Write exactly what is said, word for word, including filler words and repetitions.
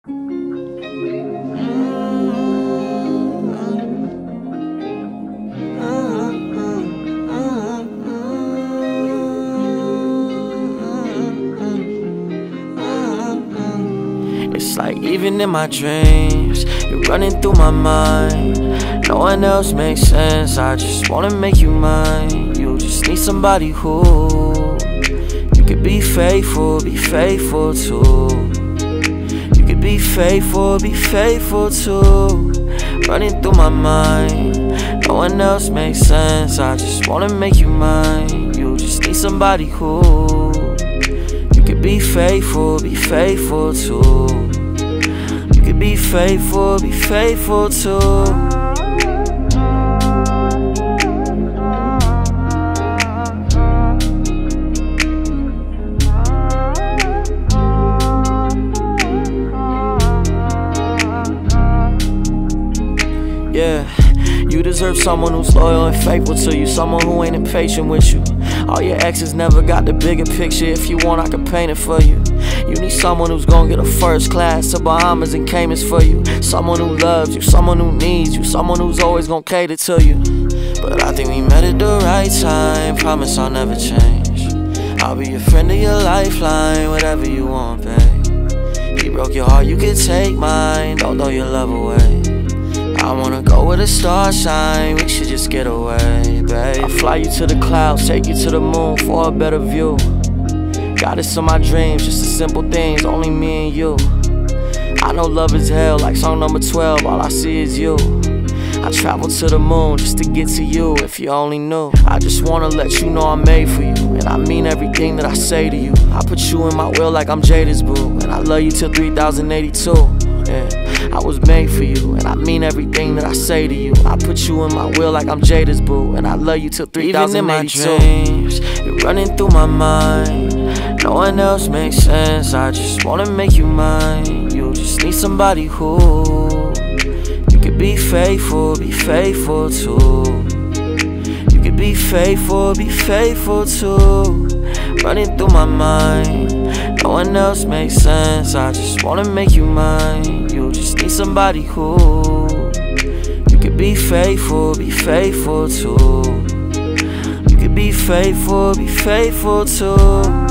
It's like even in my dreams, you're running through my mind. No one else makes sense, I just wanna make you mine. You just need somebody who you could be faithful, be faithful to. You could be faithful, be faithful to. Running through my mind, no one else makes sense, I just wanna make you mine. You just need somebody who you could be faithful, be faithful to. You could be faithful, be faithful to. Yeah, you deserve someone who's loyal and faithful to you, someone who ain't impatient with you. All your exes never got the bigger picture. If you want, I can paint it for you. You need someone who's gonna get a first class to Bahamas and Caymans for you. Someone who loves you, someone who needs you, someone who's always gonna cater to you. But I think we met at the right time, promise I'll never change. I'll be your friend of your lifeline, whatever you want, babe. He broke your heart, you could take mine, don't throw your love away. I wanna go where the stars shine, we should just get away, babe. I'll fly you to the clouds, take you to the moon for a better view. Got this in my dreams, just the simple things, only me and you. I know love is hell, like song number twelve, all I see is you. I traveled to the moon just to get to you, if you only knew. I just wanna let you know I'm made for you, and I mean everything that I say to you. I put you in my will like I'm Jada's boo, and I love you till three thousand eighty-two. Yeah, I was made for you, and I mean everything that I say to you. I put you in my will like I'm Jada's boo, and I love you till three thousand eighty-two. Even in my dreams, you're running through my mind. No one else makes sense, I just wanna make you mine. You just need somebody who you could be faithful, be faithful to. You could be faithful, be faithful to. Running through my mind, no one else makes sense, I just wanna make you mine. You just need somebody who you could be faithful, be faithful to. You could be faithful, be faithful to.